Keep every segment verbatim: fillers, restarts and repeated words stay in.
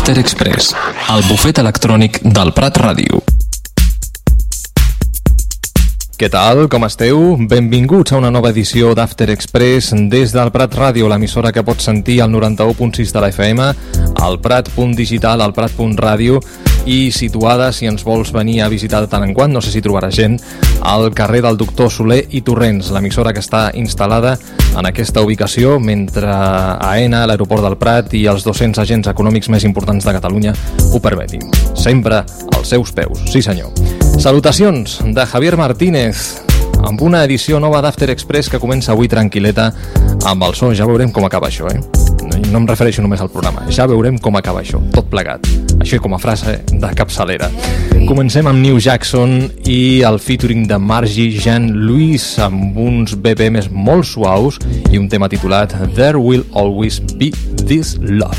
After Express, el bufet electrònic del Prat Ràdio. Què tal? Com esteu? Benvinguts a una nova edició d'After Express des del Prat Ràdio, l'emissora que pots sentir al noranta-u punt sis de la F M, al Prat punt digital, al Prat punt ràdio i situada, si ens vols venir a visitar de tant en quant, no sé si trobaràs gent, al carrer del Doctor Soler i Torrents, l'emissora que està instal·lada en aquesta ubicació mentre AENA, l'aeroport del Prat i els dos-cents agents econòmics més importants de Catalunya ho permetin. Sempre als seus peus, sí senyor. Salutacions de Javier Martínez amb una edició nova d'After Express que comença avui tranquil·leta amb el so. Ja veurem com acaba això, eh? No, no em refereixo només al programa, ja veurem com acaba això, tot plegat. Això com a frase de capçalera. Comencem amb New Jackson i el featuring de Margie Jean-Louis amb uns B P Ms molt suaus i un tema titulat There Will Always Be This Love.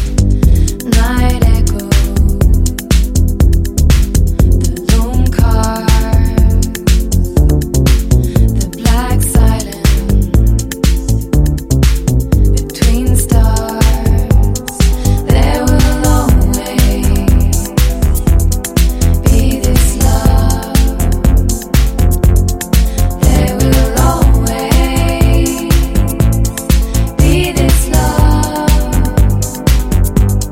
Love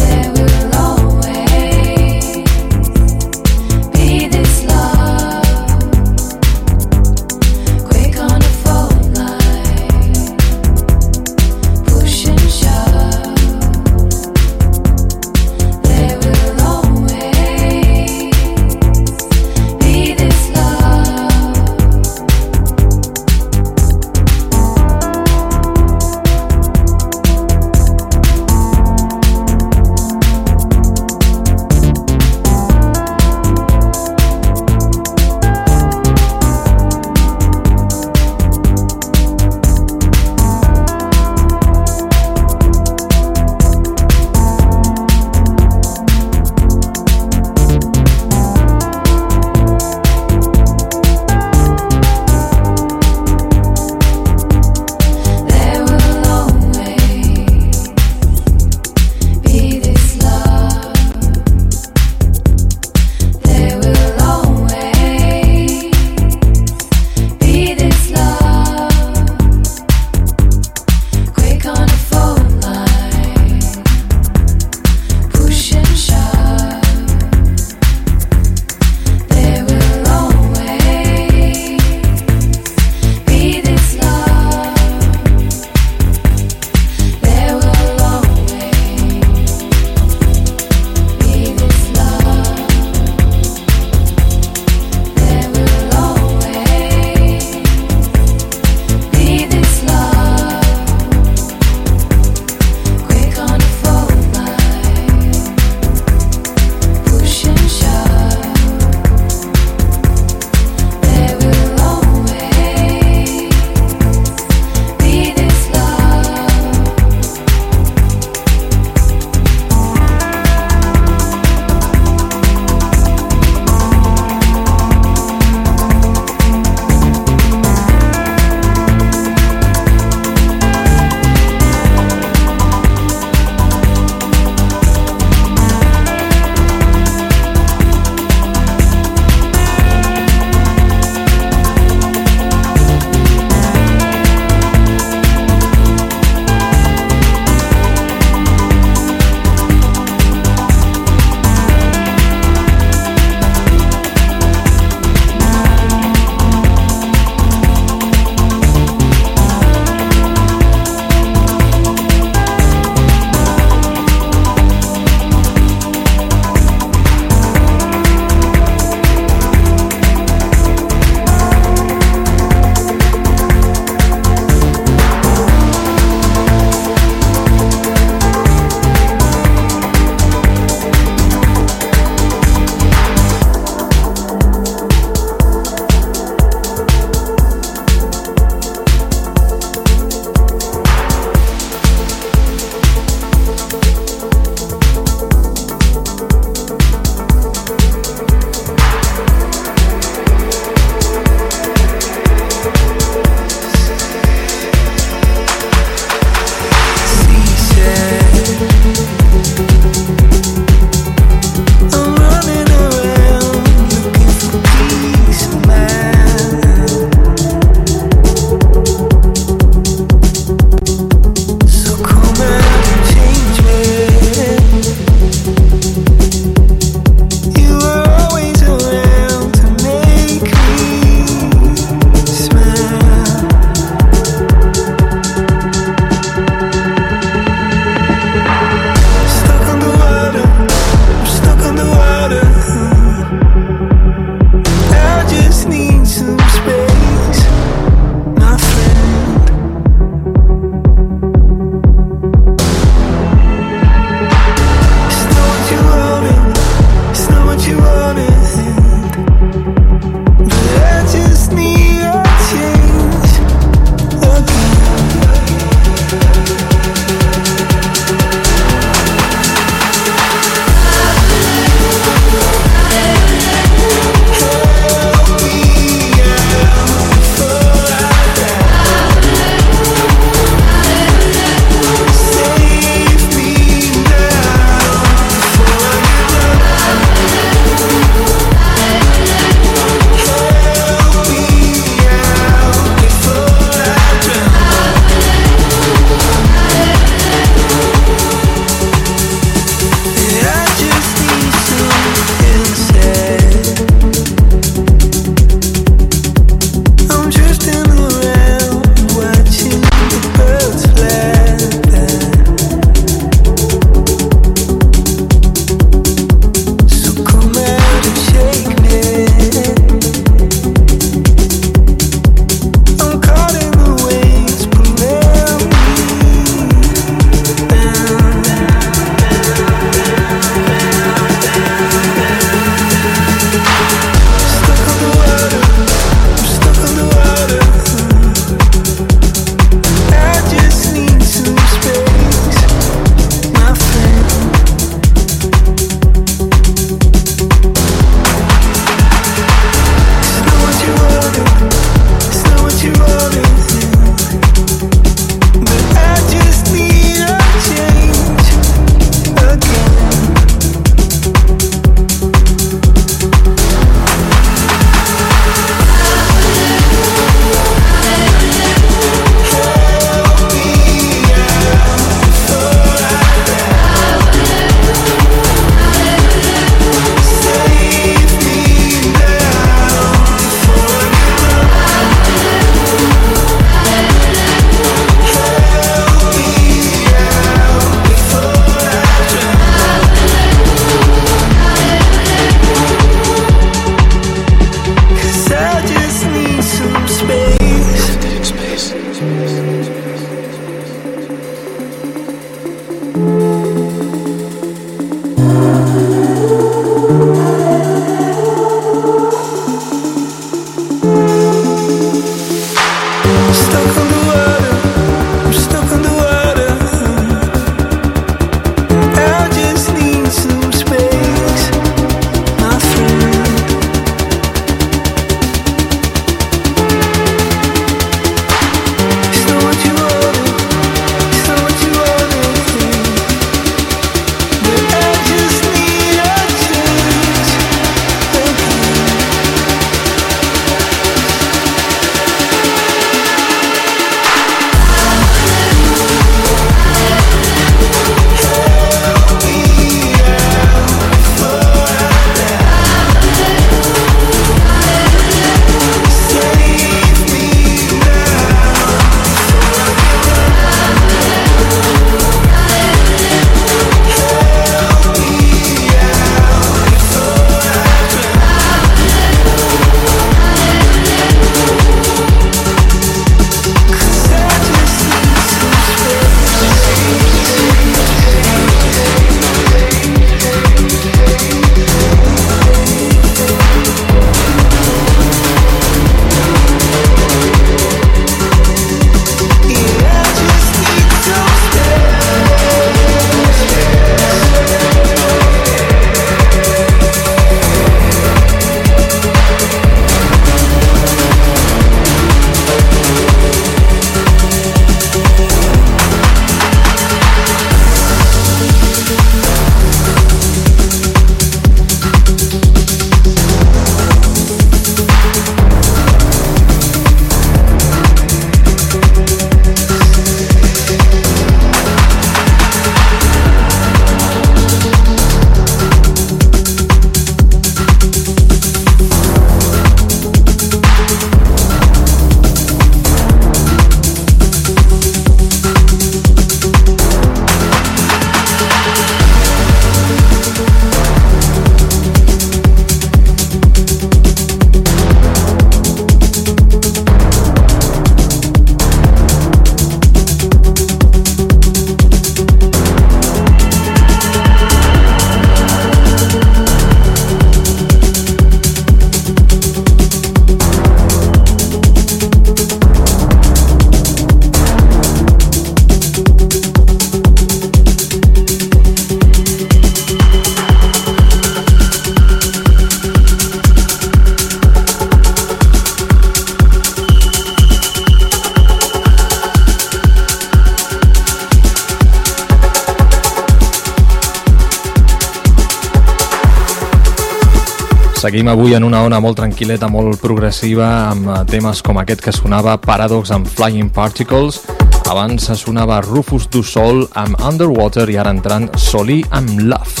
Seguim avui en una ona molt tranquil·leta, molt progressiva, amb temes com aquest que sonava Paradox amb Flying Particles. Abans sonava Rufus Du Sol amb Underwater i ara entrant Solí amb Love.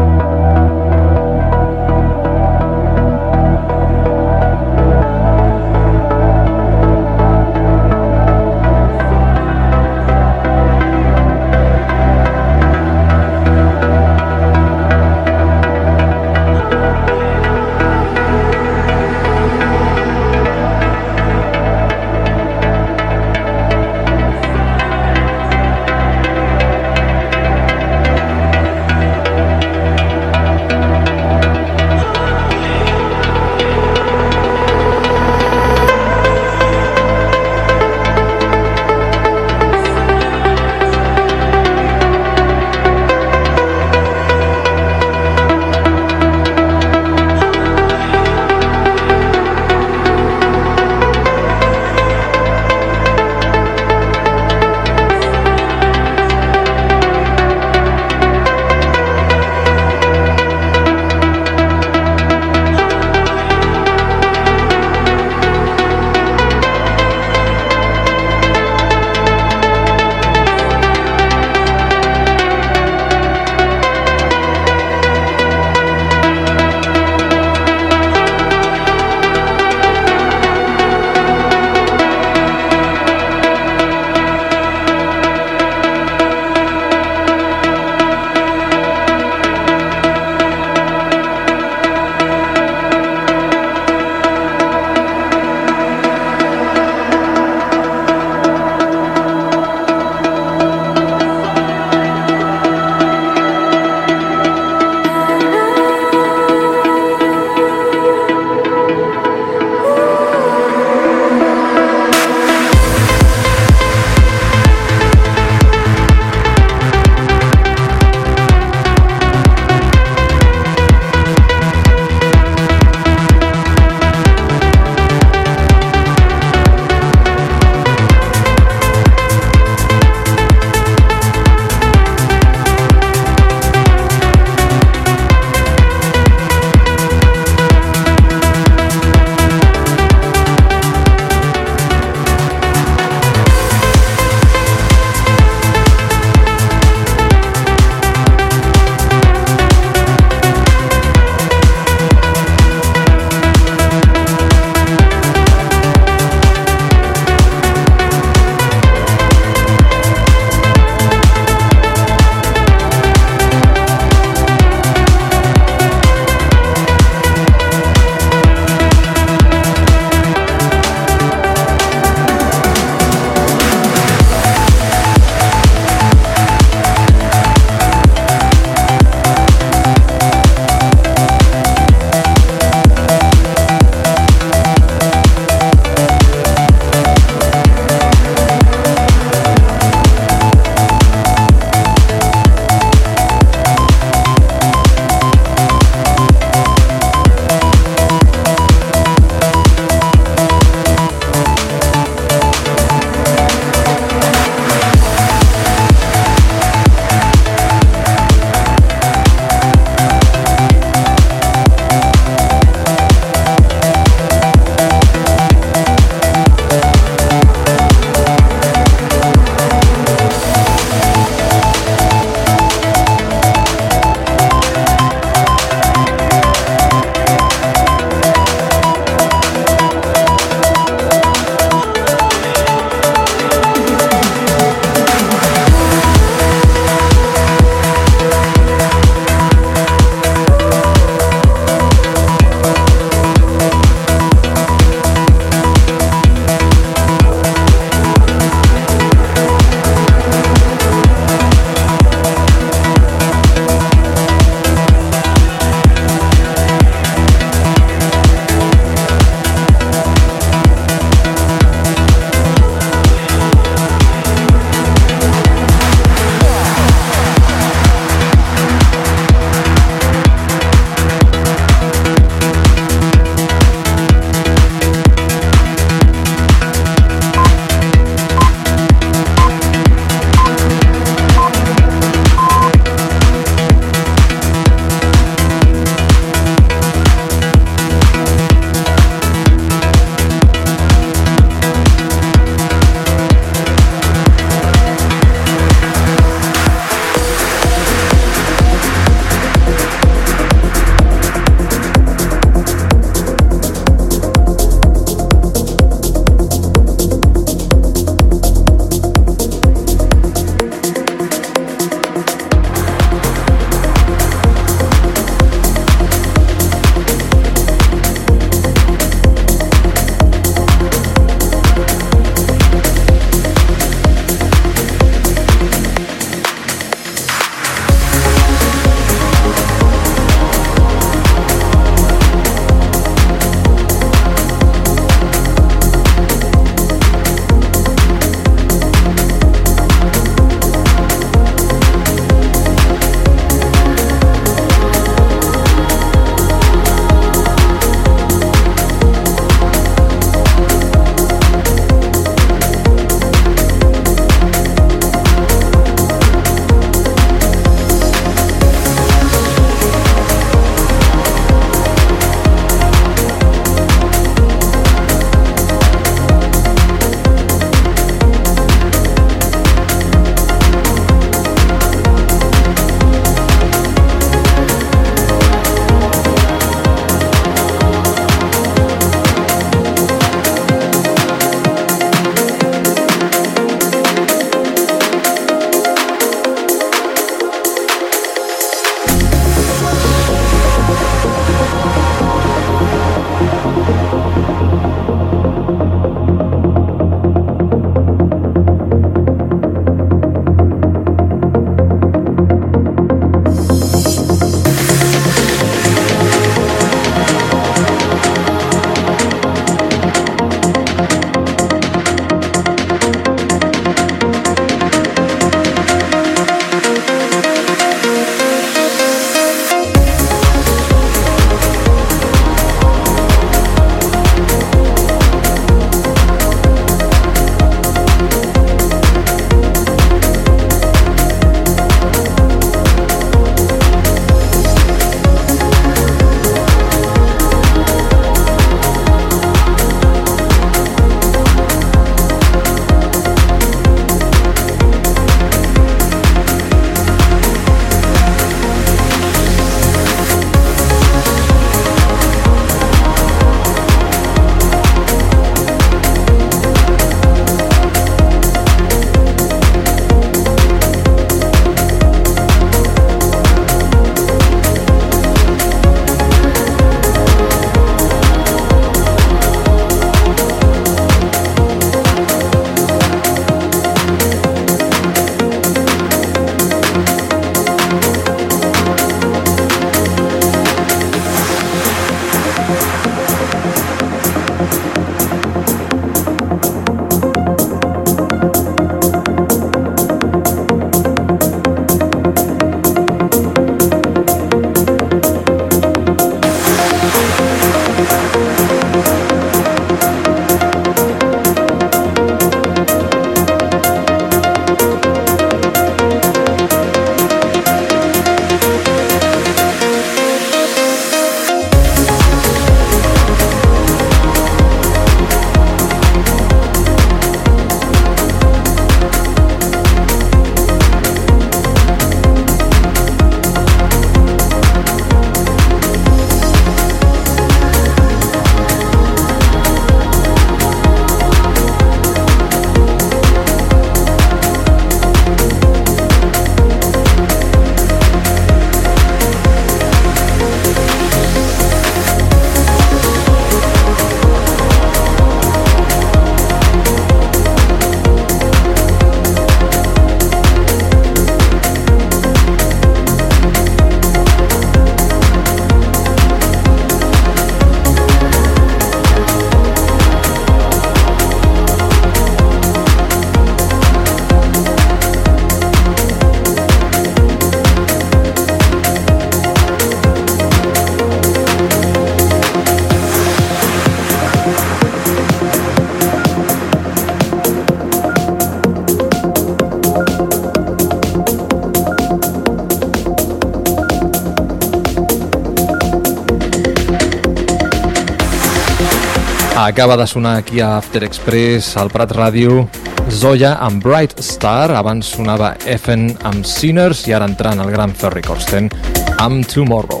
Acaba de sonar aquí a After Express, al Prat Ràdio, Zoya amb Bright Star, abans sonava Effen amb Sinners i ara entrant el gran Ferry Corsten amb Tomorrow.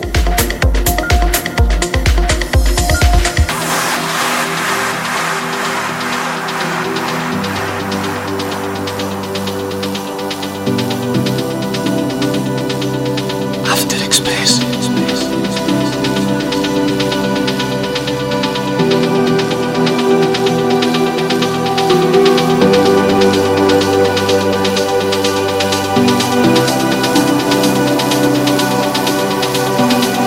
We'll be right back.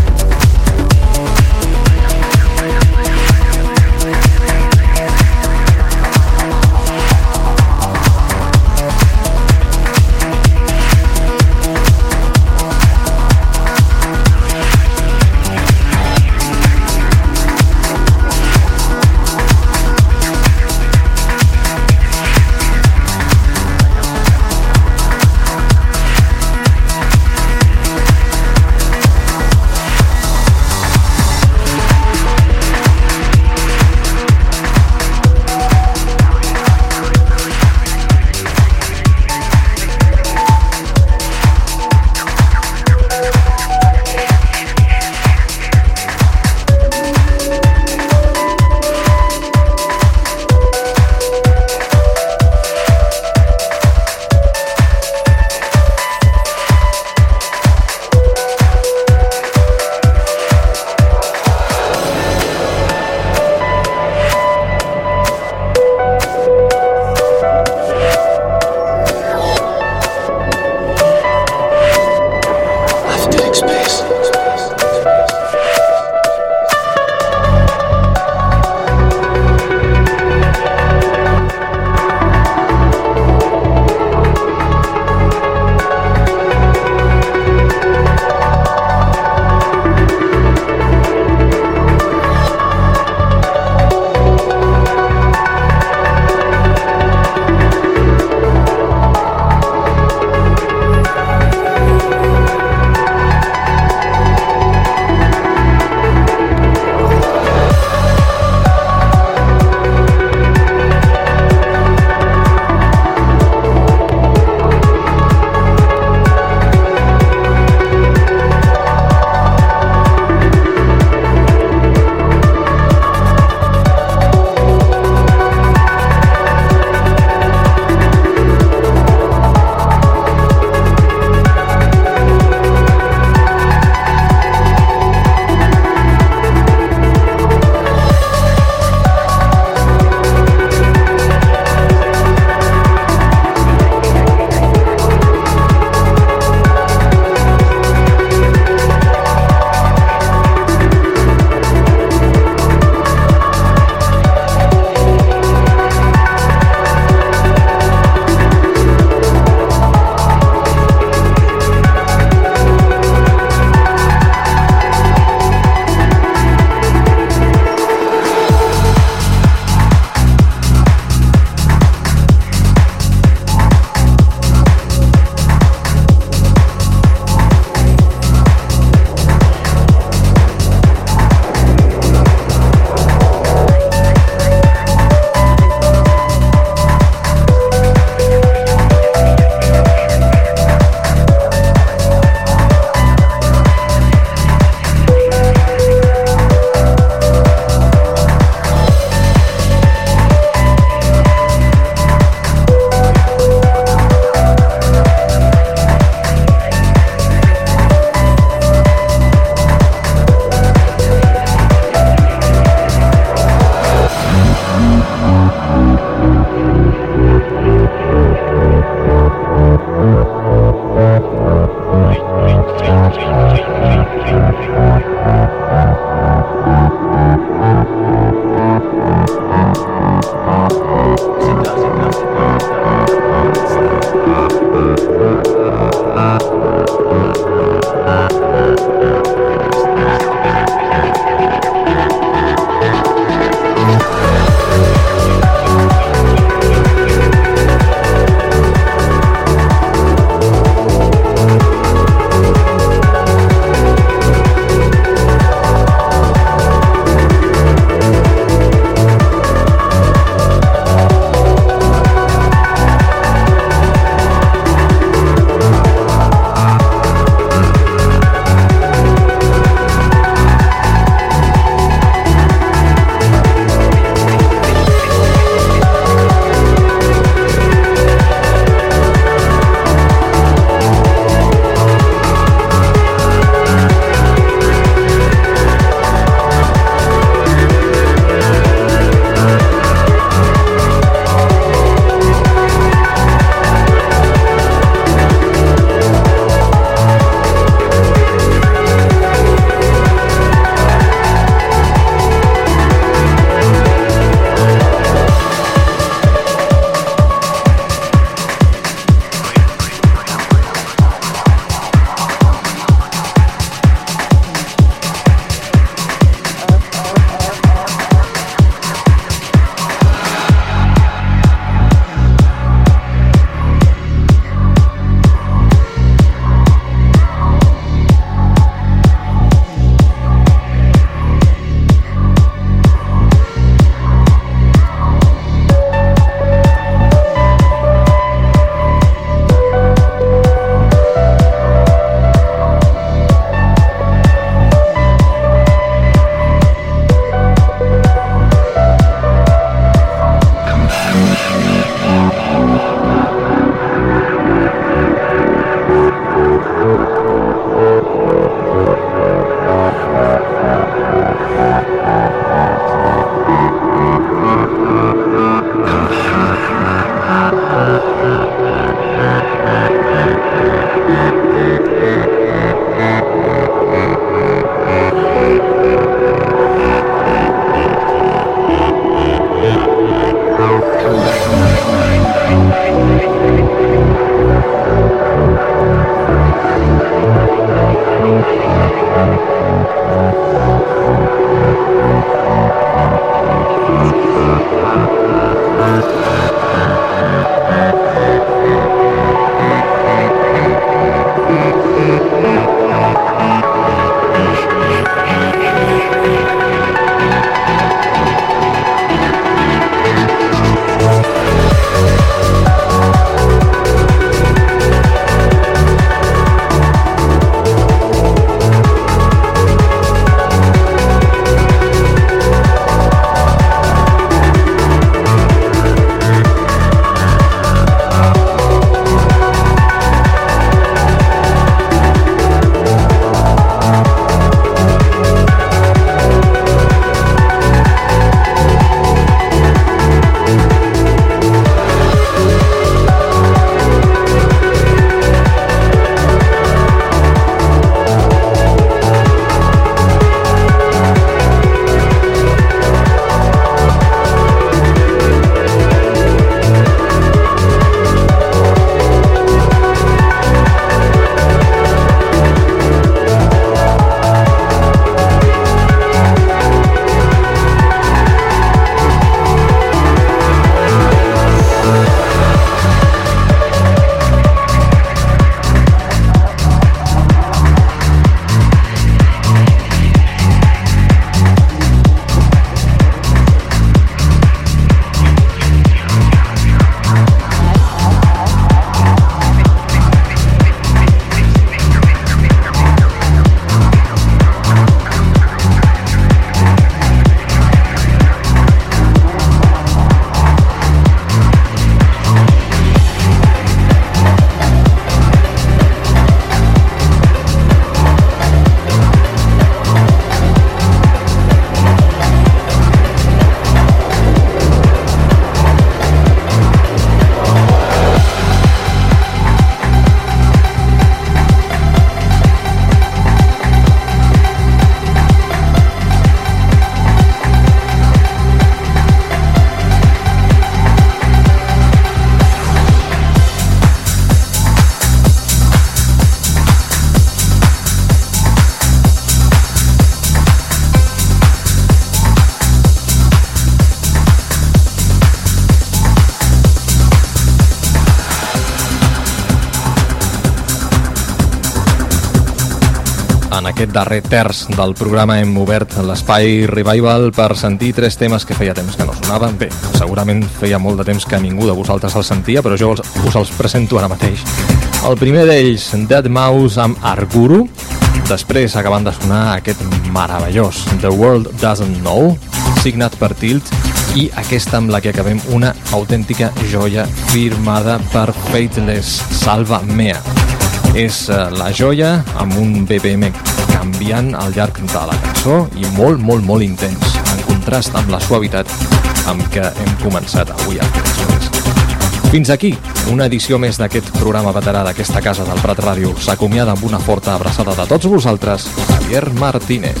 En aquest darrer terç del programa hem obert l'espai Revival per sentir tres temes que feia temps que no sonaven. Bé, segurament feia molt de temps que ningú de vosaltres els sentia, però jo us els presento ara mateix. El primer d'ells, deadmau five amb Arguru. Després, acabant de sonar, aquest meravellós The World Doesn't Know, signat per Tilt, i aquesta amb la que acabem, una autèntica joia firmada per Faithless, Salva Mea. És la joia amb un B P M canviant al llarg de la cançó i molt, molt, molt intens, en contrast amb la suavitat amb què hem començat avui a fer. Fins aquí, una edició més d'aquest programa veterà d'aquesta casa del Prat Ràdio. S'acomiada amb una forta abraçada de tots vosaltres, Javier Martínez.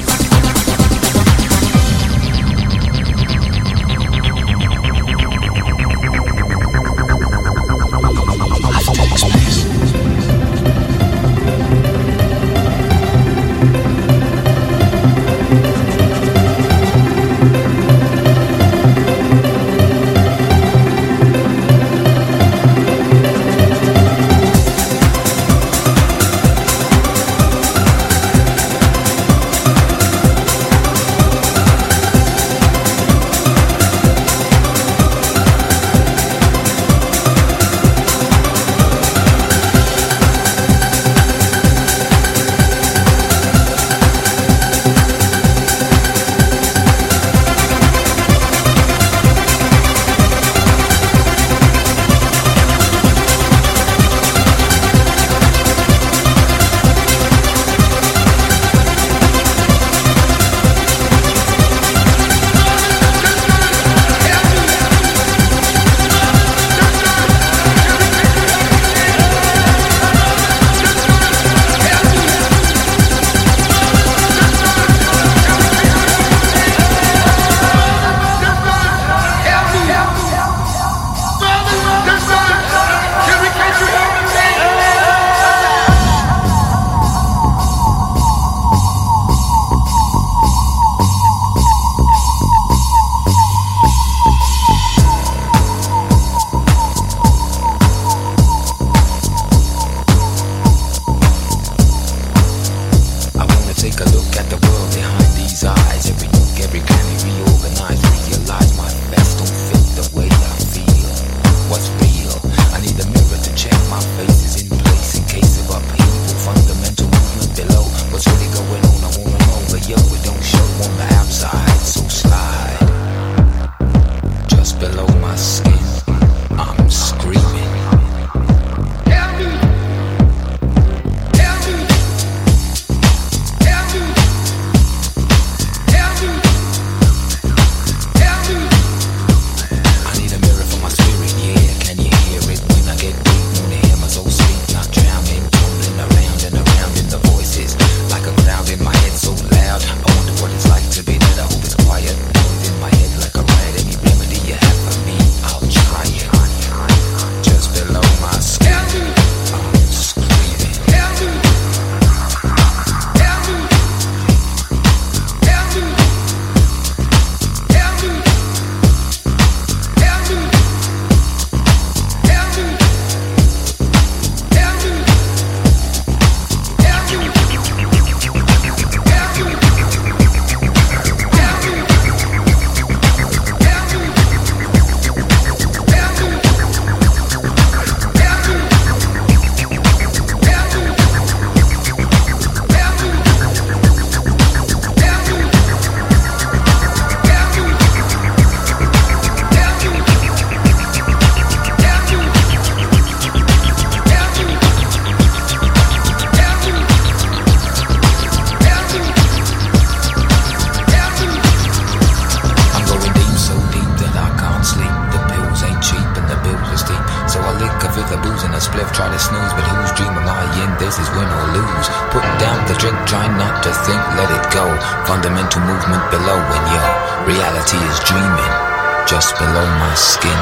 Fundamental movement below when your reality is dreaming. Just below my skin,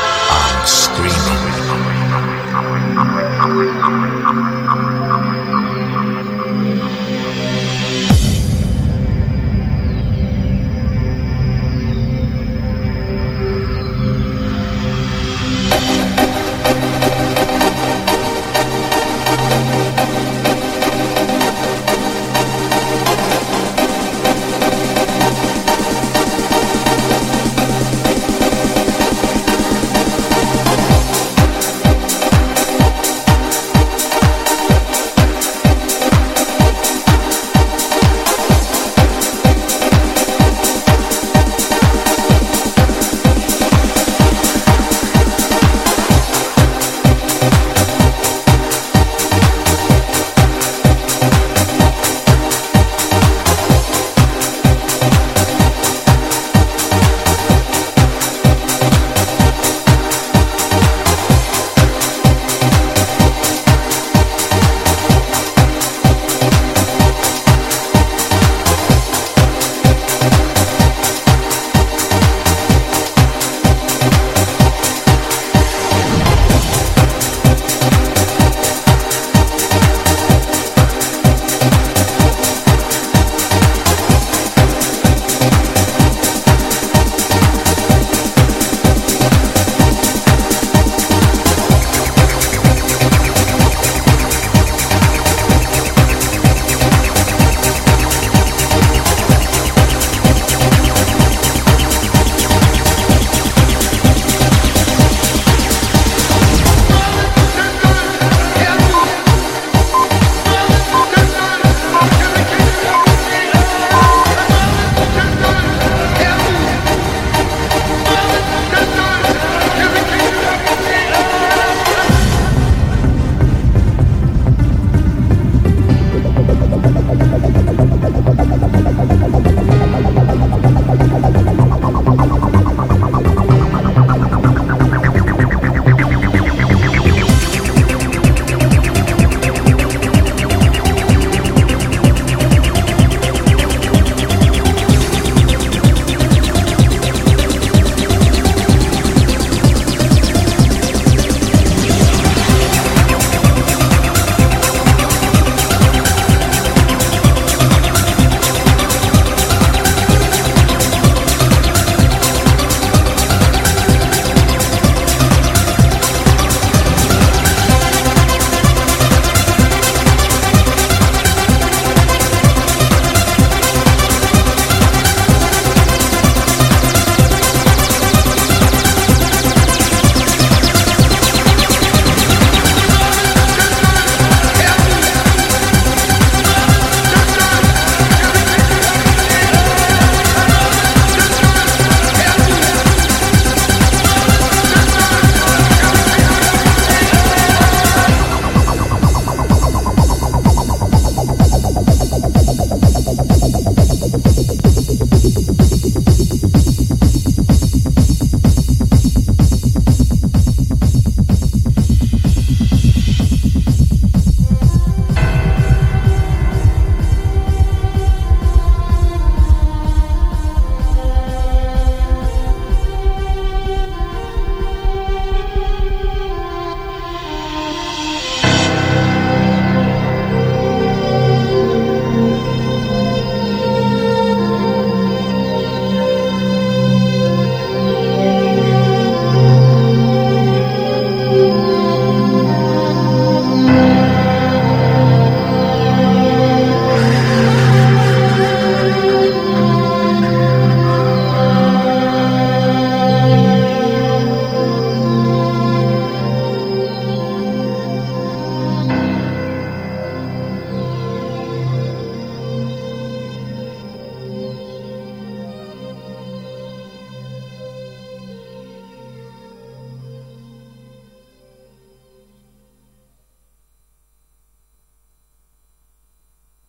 I'm screaming.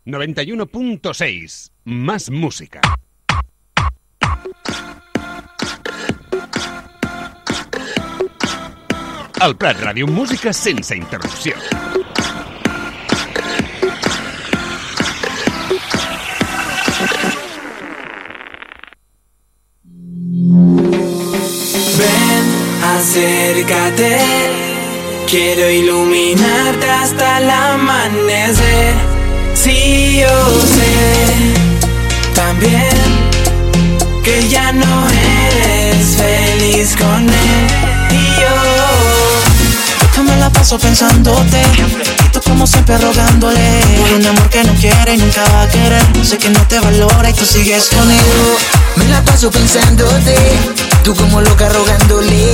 noventa y uno punto seis, más música. Al Prat Ràdio, música sense interrupció. Ven, acércate, quiero iluminarte hasta el amanecer. Sí, yo sé también que ya no eres feliz con él. Y yo, yo me la paso pensándote, y tú como siempre rogándole por un amor que no quiere y nunca va a querer. Sé que no te valora y tú sigues con él. Me la paso pensándote, tú como loca rogándole.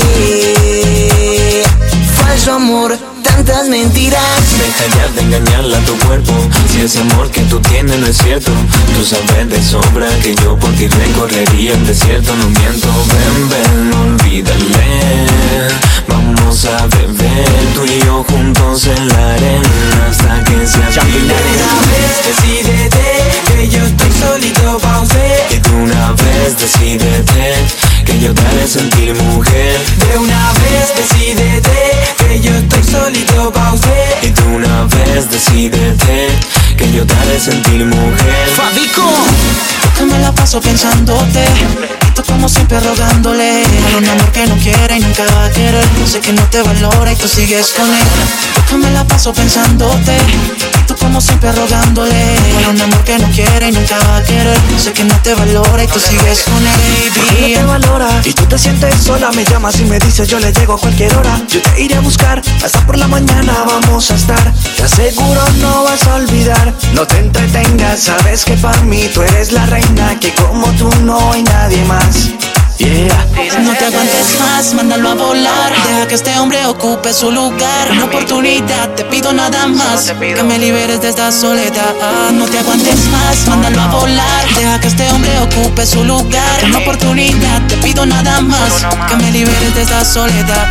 Falso amor, tantas mentiras. Deja ya de engañarla a tu cuerpo. Si ese amor que tú tienes no es cierto, tú sabes de sobra que yo por ti recorrería el desierto. No miento, ven, ven, olvídale. Vamos a beber tú y yo juntos en la arena hasta que se acabe. Una vez decídete que yo estoy solito pa' usted. Y de una vez decídete que yo te haré sentir mujer. De una vez decídete que yo estoy solito pa' usted. Y de una vez decídete que yo te haré sentir mujer. Fabico, yo me la paso pensándote, y tú como siempre rogándole por un amor que no quiere y nunca va a querer. Sé que no te valora y tú sigues con él. Yo me la paso pensándote, y tú como siempre rogándole por un amor que no quiere y nunca va a querer. Sé que no te valora y tú sigues con él, baby. No te valora y tú te sientes sola. Me llamas y me dices yo le llego a cualquier hora. Yo te iré a buscar, hasta por la mañana vamos a estar. Te aseguro no vas a olvidar. No te entretengas, sabes que para mí tú eres la reina, que como tú no hay nadie más. Yeah. No te aguantes más, mándalo a volar. Deja que este hombre ocupe su lugar. Una oportunidad, te pido nada más, que me liberes de esta soledad. No te aguantes más, mándalo a volar. Deja que este hombre ocupe su lugar. Una oportunidad, te pido nada más, que me liberes de esta soledad.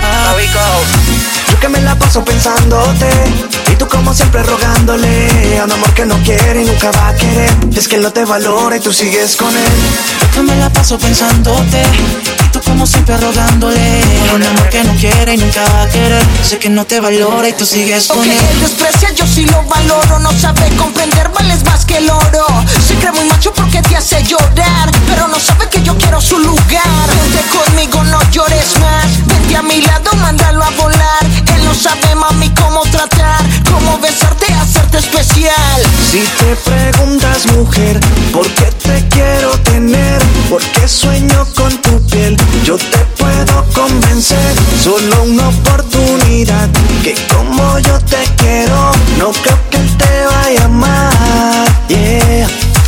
Yo que me la paso pensándote, y tú como siempre rogándole a un amor que no quiere y nunca va a querer. Es que él no te valora y tú sigues con él. Yo que me la paso pensándote, y tú como siempre rogándole por un amor que no quiere y nunca va a querer. Sé que no te valora y tú sigues con okay, él. Él desprecia, yo sí lo valoro. No sabe comprender, vales más que el oro. Se cree muy macho porque te hace llorar, pero no sabe que yo quiero su lugar. Vente conmigo, no llores más. Vente a mi lado, mándalo a volar. Él no sabe, mami, cómo tratar, cómo besarte, hacerte especial. Si te preguntas, mujer, ¿por qué te quiero tener? Porque sueño con tu piel, yo te puedo convencer. Solo una oportunidad, que como yo te quiero, no creo que él te vaya a amar. Yeah.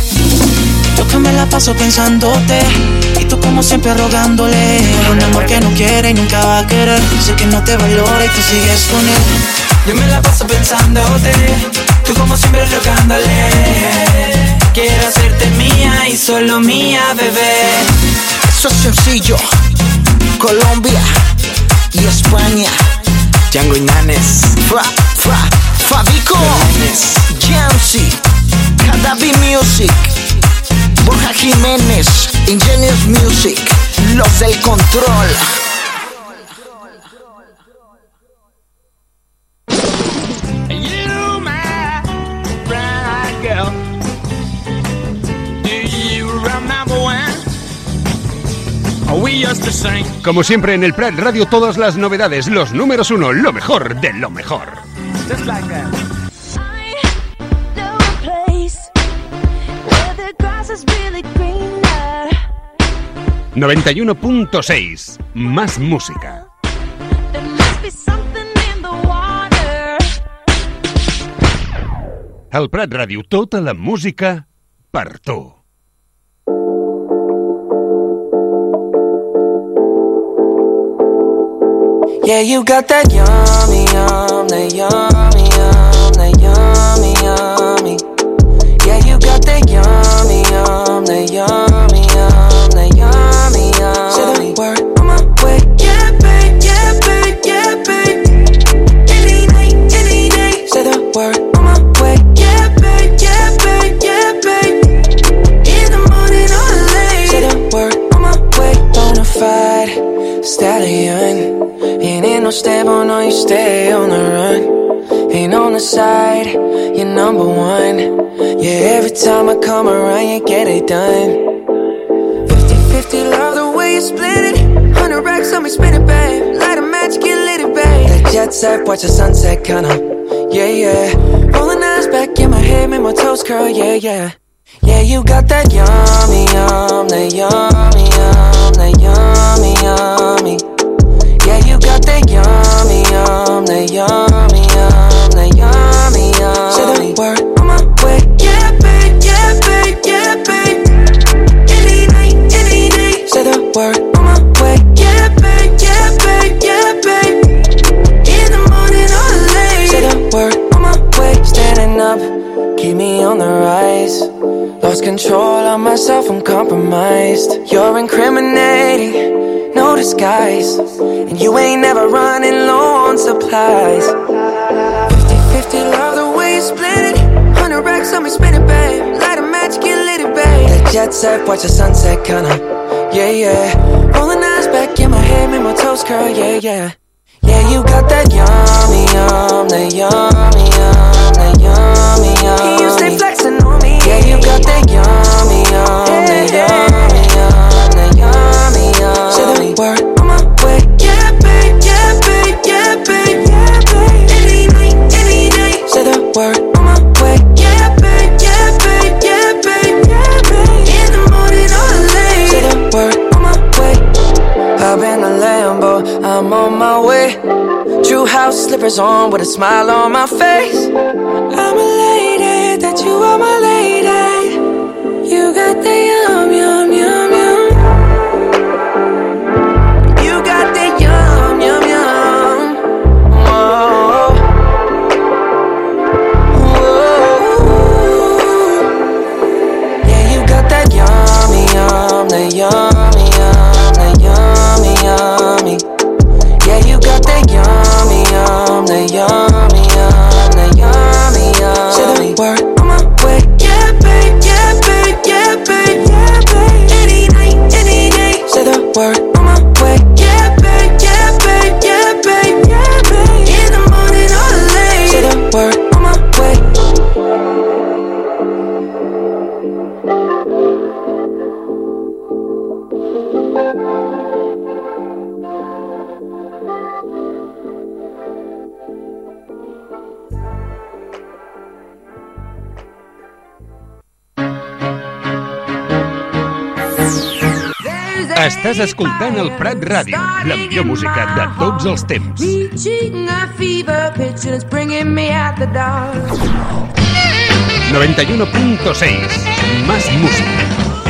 Yo que me la paso pensándote, y tú como siempre rogándole por un amor que no quiere y nunca va a querer. Sé que no te valora y tú sigues con él. Yo me la paso pensándote, tú como siempre rogándole. Quiero hacerte mía y solo mía, bebé. Eso es sencillo. Colombia y España. Django y Nanes. Fra, fra, Fabico, Jamsey, Cadavi Music, Borja Jiménez, Ingenious Music, los del control. You, my brown-eyed girl, do you remember when we used to sing? Como siempre en el Prat Radio, todas las novedades, los números uno, lo mejor de lo mejor. Just like that. I know a place where the grass is really greener. noventa y uno punto seis, más música. There must be something in the water. Al Prat Radio, tota la música per tu. Yeah, you got that yummy, yum, that yummy, yum, that yummy, yummy. Yeah, you got that yummy, yum, that yummy, yum, that yummy, yummy. Say the word on my way. Yeah, babe, yeah, babe, yeah, babe. Any night, any day. Say the word on my way. Yeah, babe, yeah, babe. stallion. And ain't no stable, no, you stay on the run. Ain't on the side, you're number one. Yeah, every time I come around, you get it done. Fifty-fifty, love the way you split it. Hundred racks on me, spin it, babe. Light a match, get lit, babe. That jet set, watch the sunset, kinda. Yeah, yeah. Rolling eyes back in my head, make my toes curl, yeah, yeah. Yeah, you got that yummy, yum, that yummy, yum, that yummy, yummy. Yeah, you got that yummy, yum, that yummy, yum, that yummy, yummy. Say the word on my way. Yeah, babe, yeah, babe, yeah, babe. Any night, any night. Say the word on my way. Yeah, babe, yeah, babe, yeah, babe. In the morning or late. Say the word on my way. Standing up, keep me on the rise. Lost control of myself, I'm compromised. You're incriminating, no disguise. And you ain't never running low on supplies. Fifty-fifty, love the way you split it. Hundred racks on me, spin it, babe. Light a match, get lit, babe. That jet set, watch the sunset, kinda. Yeah, yeah. Rolling eyes back in my head, make my toes curl, yeah, yeah. Yeah, you got that yummy, yum, that yummy, yum, that yummy, yum. You stay flexing on me. Yeah, you got that yummy, yum, that yummy, yum, that yummy, yum. Say the word on my way. Yeah, babe, yeah, babe, yeah, babe, yeah, babe. Any night, any night. Say the word on my way. Yeah, babe, yeah, babe, yeah, babe, yeah, babe. In the morning or late. Say the word on my way. Hop in the Lambo, I'm on my way. True house slippers on with a smile on my face. I'm elated that you are my lady. You got the yum, yum, yum, yum. You got the yum, yum, yum. Whoa. Whoa. Yeah, you got that yummy, yum, that yummy, yum, that yummy, yummy. Yeah, you got that yummy, yum, that yummy, yum, that yummy, yum. Say the word on my way. Yeah, babe, yeah, babe, yeah, babe, yeah, babe. Any night, any day. Say the word on my way. Yeah, babe, yeah, babe, yeah, babe, yeah, babe. In the morning or late. Say the word on my way. Estàs escoltant el Prat Ràdio, la millor música de tots els temps. noventa y uno punto seis, más música.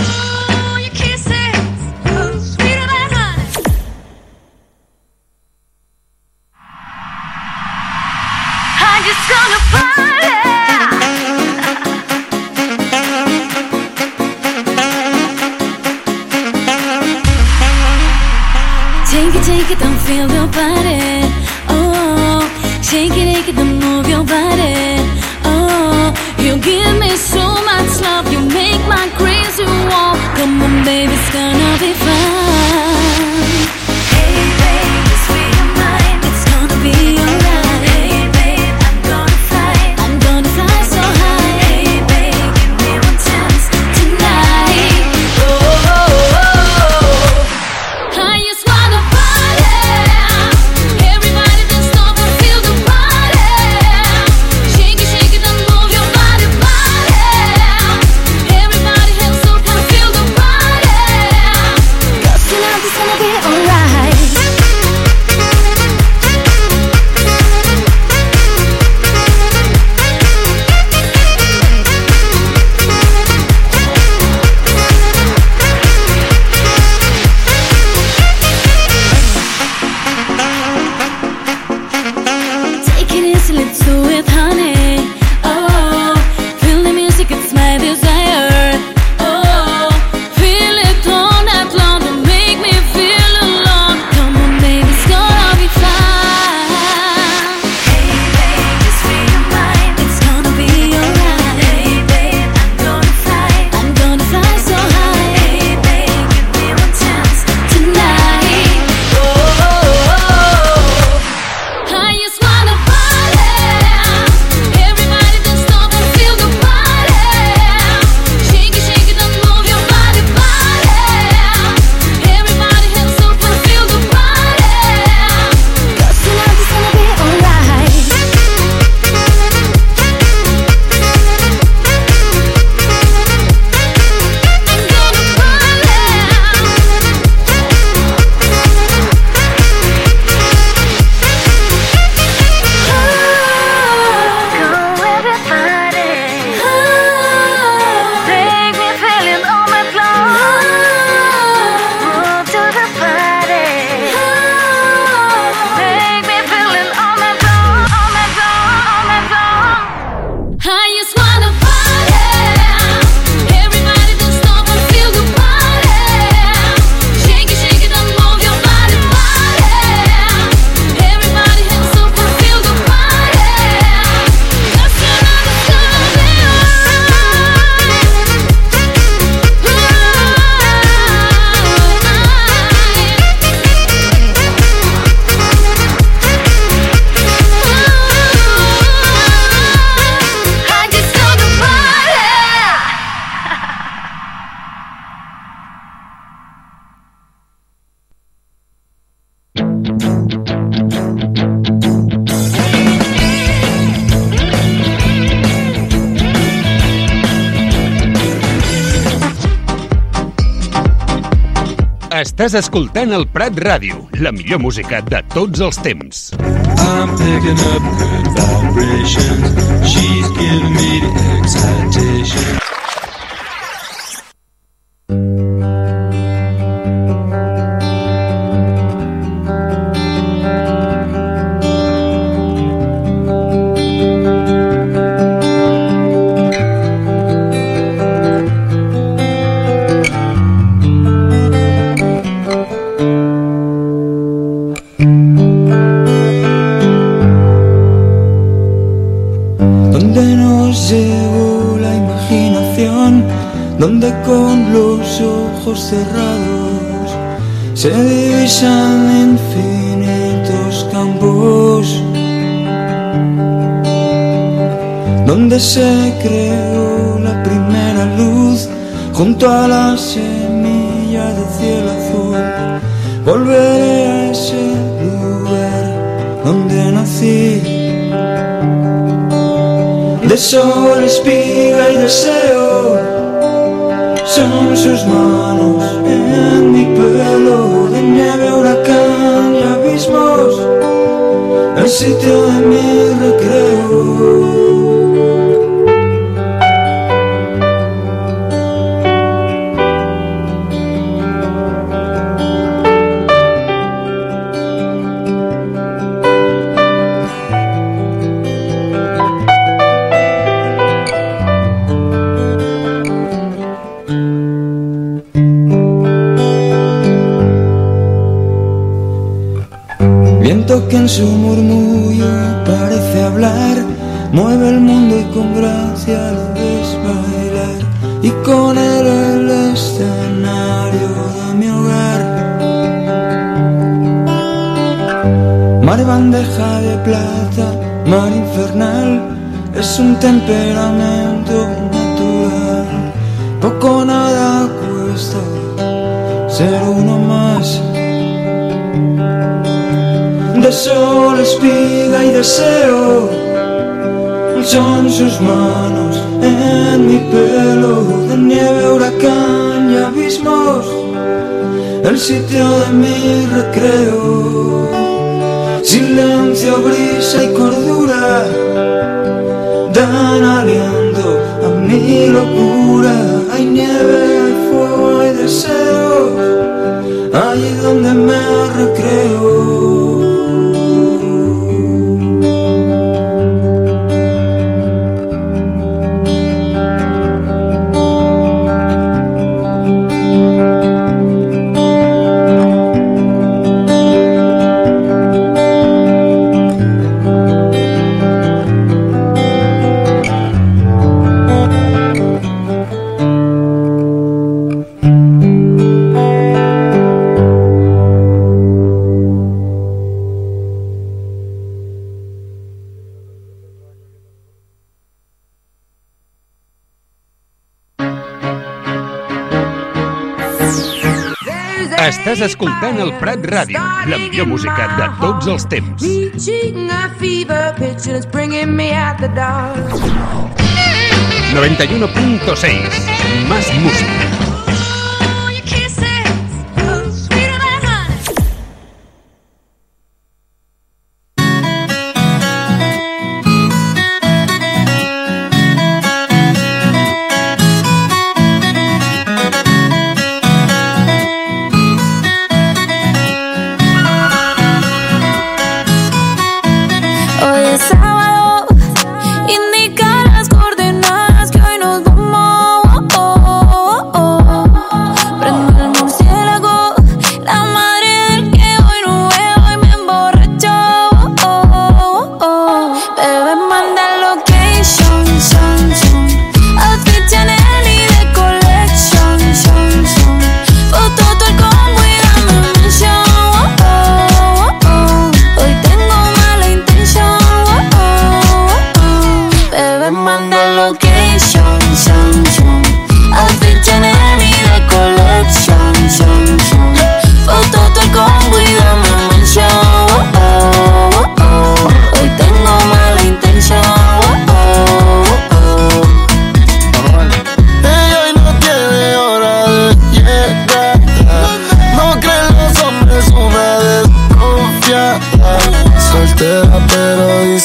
Take it, take it, don't feel your body. Oh, shake it, shake it, don't move your body. Oh, you give me so much love, you make my crazy walk. Come on, baby, it's gonna be fun. Hey, babe, just free your mind, it's gonna be alright. Hey, babe, I'm gonna fly, I'm gonna fly so high. Hey, babe, give me one chance tonight. Oh, oh, oh, oh. I just wanna party. Everybody just stop and feel the body. Shake it, shake it, and move your body, body. Everybody hands up and feel the body. Estàs escoltant el Prat Ràdio, la millor música de tots els temps. I'm picking up good vibrations. She's giving me the excitation. Donde con los ojos cerrados se divisan infinitos campos, donde se creó la primera luz junto a la semilla de cielo azul. Volveré a ese lugar donde nací, de sol, espiga y deseo. Son sus manos en mi pelo, de nieve, huracán y abismos, el sitio de mi recreo. Viento que en su murmullo parece hablar, mueve el mundo y con gracia lo ves bailar, y con él el escenario de mi hogar. Mar bandeja de plata, mar infernal, es un temperamento natural. Poco o nada cuesta ser uno más. De sol, espiga y deseo, son sus manos en mi pelo, de nieve, huracán y abismos, el sitio de mi recreo. Silencio, brisa y cordura dan aliento a mi locura. Hay nieve, hay fuego, hay deseo, allí donde me recreo. Estàs escoltant el Prat Ràdio, la millor música de tots els temps. noventa y uno punto seis, más música. Indica las coordenadas que hoy nos vamos.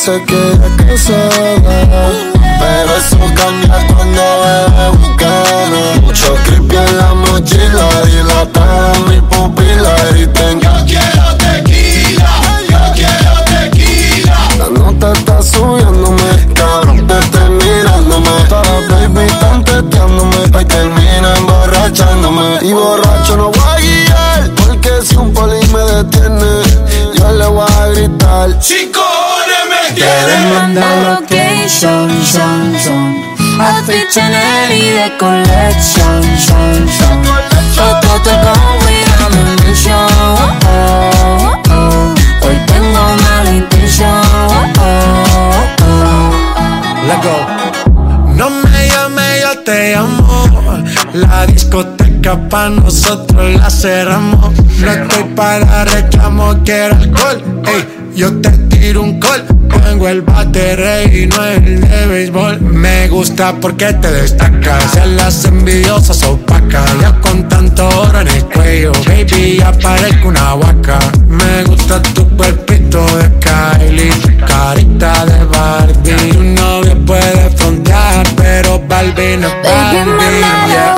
dice que ella es casada, pero eso cambia cuando bebe Buchanan. Mucho creepy en la mochila y la trae en mi pupila. Griten, yo quiero tequila, yo quiero tequila. La nota está subiéndome, cabrón, te estoy mirándome. Todas las baby están teteándome, hoy termina emborrachándome. Y borracho no voy a guiar, porque si un poli me detiene, yo le voy a gritar, chico, me quieren mandar location, son, son. Outfit Chanel y de collection, son, son. Fotos te con me mention, oh, oh. Hoy tengo mala intención, oh, oh. Let's go. No me llame, yo te llamo. La discoteca pa' nosotros la cerramos. No estoy para reclamo, quiero alcohol, ey, yo te tiro un call. Tengo el bate rey y no el de béisbol. Me gusta porque te destacas, en las envidiosas opacas. Ya con tanto oro en el cuello, baby, ya parezco una huaca. Me gusta tu cuerpito de Kylie, tu carita de Barbie. Tu novio puede frontear, pero Barbie no es Barbie, yeah.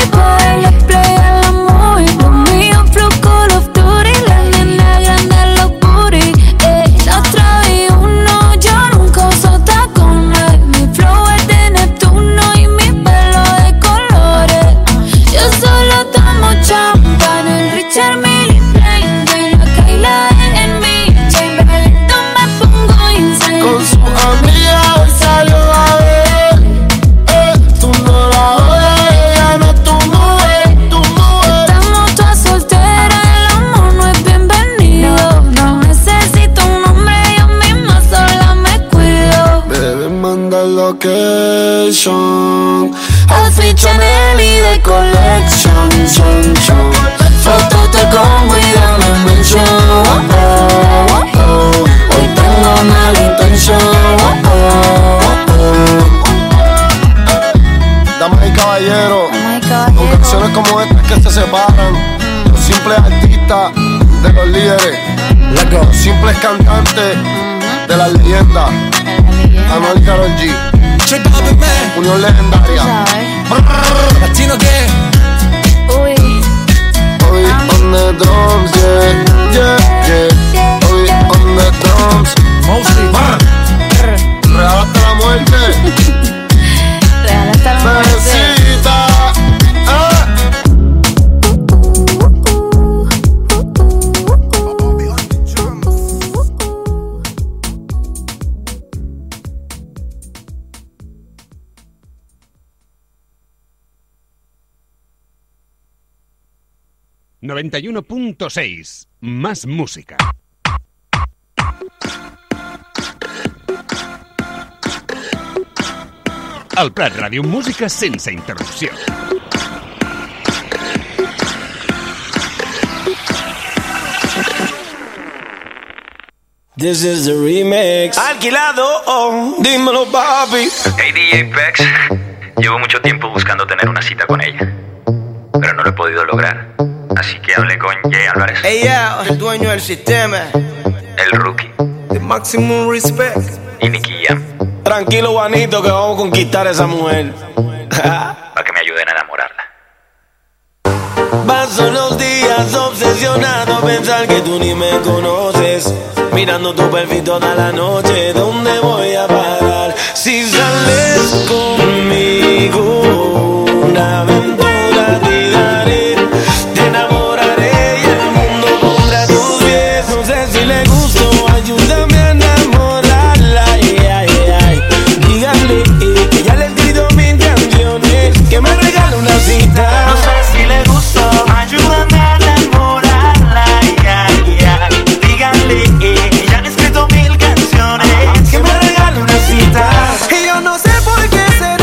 Outfit Chanel y de collection, son, son. Fotos te con me mention, oh, oh, oh. Hoy tengo mala intención, oh, oh, oh. Damas y caballeros, con canciones como estas que se separan, los simples artistas de los líderes, los simples cantantes de las leyendas, Anuel y Karol G. Unión legendaria. Latino que Uy Uy on the drums, yeah, yeah, yeah. Uy on the drums. Mostly Real hasta la muerte. Real hasta la muerte. Bebecita, ah. noventa y uno punto seis. Más música. Al Prat Ràdio, música sense interrupció. This is the remix. Alquilado, oh, dímelo, papi. Hey D J Pex, llevo mucho tiempo buscando tener una cita con ella, pero no lo he podido lograr. Así que hablé con Jay Álvarez. Hey, yeah, dueño del sistema. El Rookie. The maximum respect. Y Nicky Jam. Tranquilo, Juanito, que vamos a conquistar a esa mujer. Para que me ayuden a enamorarla. Paso los días obsesionado a pensar que tú ni me conoces. Mirando tu perfil toda la noche, ¿dónde voy a parar? Si sales conmigo, una aventura te daré. Te enamoraré y el mundo pondrá tus pies. No sé si le gusto, ayúdame a enamorarla. Ay, ay, ay. Díganle eh, que ya le he escrito mil canciones, que me regale una cita. No sé si le gusto, ayúdame a enamorarla. Ay, ay, ay. Díganle eh, que ya le he escrito mil canciones, que me regale una cita. Y yo no sé por qué se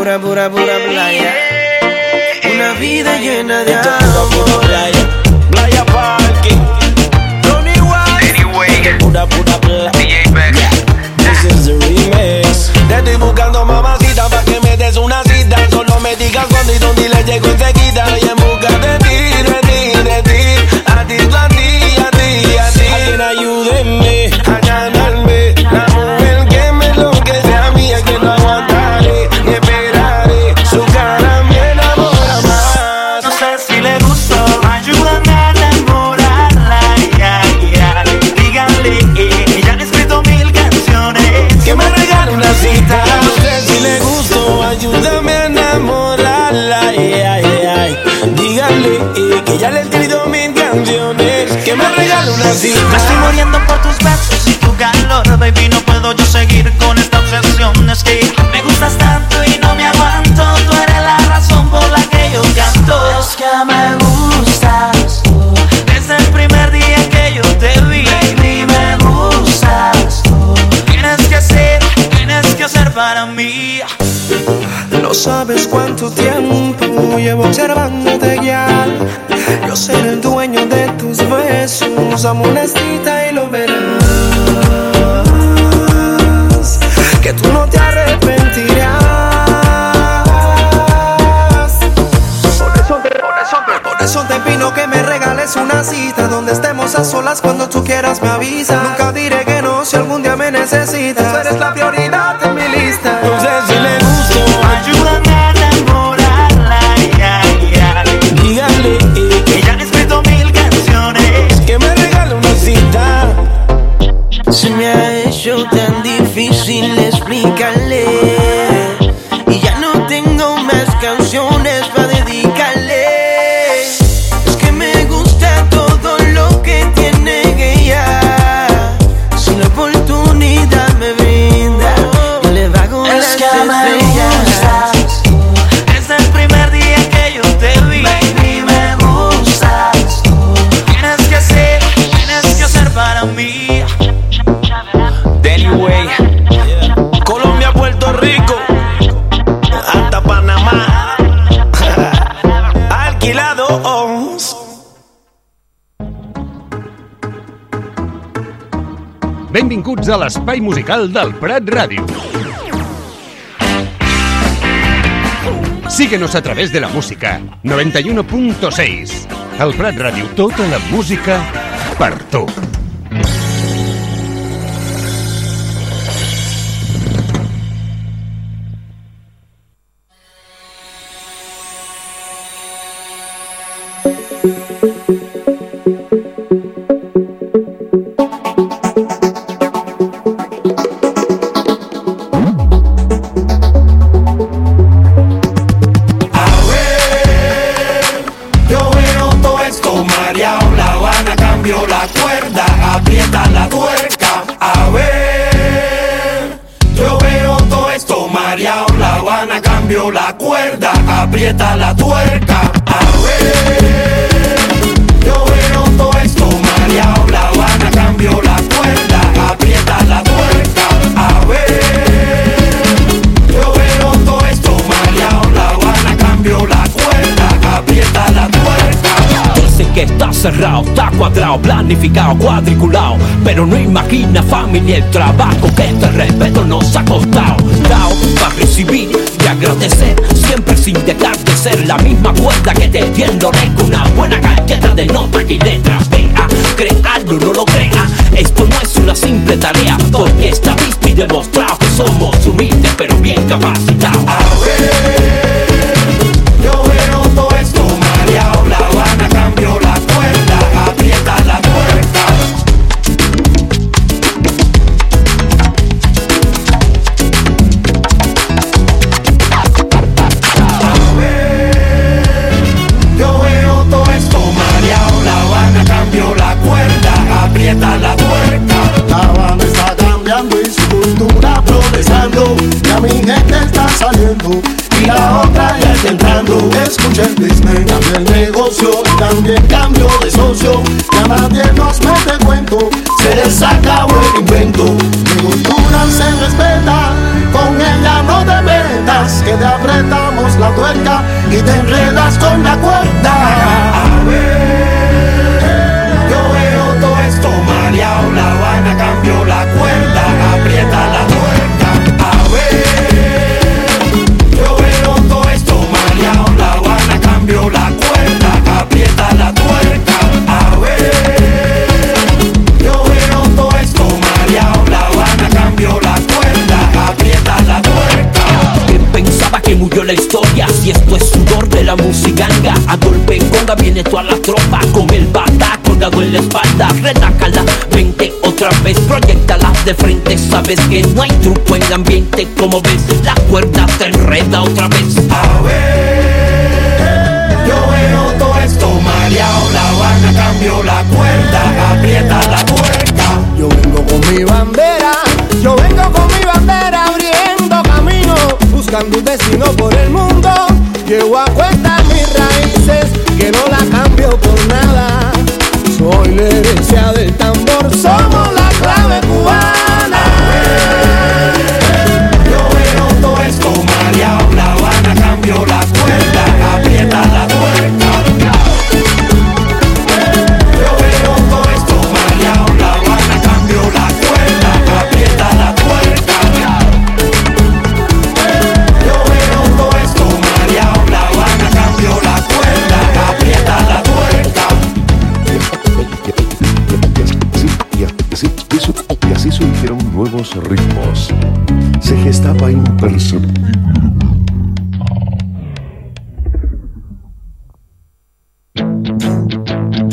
pura, pura, pura playa. Una vida llena de amor. Playa, playa parking. Tony White. Anyway. Pura, pura playa. D J Beck. Yeah. This is the remix. Te estoy buscando mamacita pa' que me des una cita. Solo me digas cuándo y dónde y le llego enseguida. Y en busca de ti, de ti, de ti. A ti, a ti, a ti, a ti. Alguien ayúdenme a ganarme la mujer que me enloquece a mí. Es que no aguantaré ni esperaré. Su cara me enamora más. No sé si le gustó, ayúdame a enamorarla. Yeah, yeah. Díganle que ya han escrito mil canciones. Que me regale una cita. No sé si le gustó, ayúdame a enamorarla. Yeah, yeah. Díganle eh, que ya le he escrito mil canciones. Que me regale una cita. Me estoy muriendo por tus besos y tu calor, baby. No puedo yo seguir con esta obsesión. Es que me gustas tanto y no me aguanto. Tú eres la razón por la que yo canto. Es que me gustas tú. Desde el primer día que yo te vi, Baby, me gustas tú. tienes que ser, tienes que ser para mí. No sabes cuánto tiempo llevo observándote ya. Yo seré el dueño de tus besos, amonestita y lo verás. Que tú no te arrepentirás. Por eso te, por eso te, por eso te pido que me regales una cita donde estemos a solas cuando tú quieras me avisas. Nunca diré que no si algún día me necesitas. Tú eres la prioridad en mi lista. No sé si le gustó, Ayúdame a enamorarla, yeah, yeah. díganle eh, Que ya han escrito mil canciones. que me regale una cita. Se me ha hecho tan difícil explicarle. Y ya no tengo más canciones para dedicarle. Es que me gusta todo lo que tiene ella. Si la oportunidad me brinda, yo le bajo Es las que me estrellas. gustas tú. Desde el primer día que yo te vi, Baby, me gustas tú. tienes que ser, tienes que ser para mí. Anyway, Colombia, Puerto Rico, hasta Panamá. Alquilados. Benvinguts a l'espai musical del Prat Ràdio. Síguenos a través de la música noventa y uno punto seis. El Prat Ràdio, tota la música per tu. Yo veo todo esto mareado, La Habana cambió la cuerda, aprieta la tuerca. A ver, yo veo todo esto mareado, La Habana cambió la cuerda, aprieta la tuerca. A ver, yo veo todo esto mareado, La Habana cambió la cuerda, aprieta la tuerca. A ver, yo veo todo esto mareado, La Habana cambió la cuerda, aprieta la tuerca. Dicen que está cerrado, está cuadrado, planificado, cuadriculado, pero no imagina familia el trabajo que este respeto nos ha costado. Dao para recibir y agradecer, siempre sin dejar de ser la misma cuerda que te tiendo con una buena galleta de notas y letras. Vea, crearlo no lo crea, esto no es una simple tarea, porque está visto y demostrado que somos humildes pero bien capacitados. A ver, yo veo todo esto mareado, La Habana cambió la cuerda, aprieta la tuerca. A ver, yo veo todo esto mareado, La Habana cambió la cuerda, aprieta la tuerca. La Habana está cambiando y su cultura progresando. Ya mi gente está saliendo y la otra ya está entrando. Escucha el business, cambia el negocio, también cambio de socio. Ya nadie nos mete cuento, se les acabó el invento. Mi cultura se respeta, con ella no te metas, que te aprendas tuerca y te enredas con la cuerda. A ver, yo veo todo esto mareado, La Habana cambió la cuerda, aprieta la tuerca. A ver, yo veo todo esto mareado, La Habana cambió la cuerda, aprieta la tuerca. A ver, yo veo todo esto mareado, La Habana cambió la cuerda, aprieta la tuerca. ¿Quién pensaba que murió la historia? Si esto es sudor de la musicanga, a golpe conga viene toda la tropa con el bata colgado en la espalda. Retácala, vente otra vez, proyectala de frente. Sabes que no hay truco en el ambiente, como ves, la cuerda te enreda otra vez. A ver, yo veo todo esto mareado, La Habana cambió la cuerda, aprieta la tuerca. Yo vengo con mi bandera, yo vengo con mi bandera abriendo camino, buscando un destino por el mundo. Llevo a cuenta mis raíces, que no la cambio por nada. Soy la herencia del tambor, somos la clave cubana. Yo veo todo esto mareado, La Habana cambió la cuerda, aprieta la tuerca. Yo veo todo esto mareado, La Habana cambió la cuerda, aprieta la tuerca. Yo veo todo esto mareado, La Habana cambió la cuerda, aprieta la tuerca. Y así, y así surgieron nuevos ritmos. Se gestaba imperceptible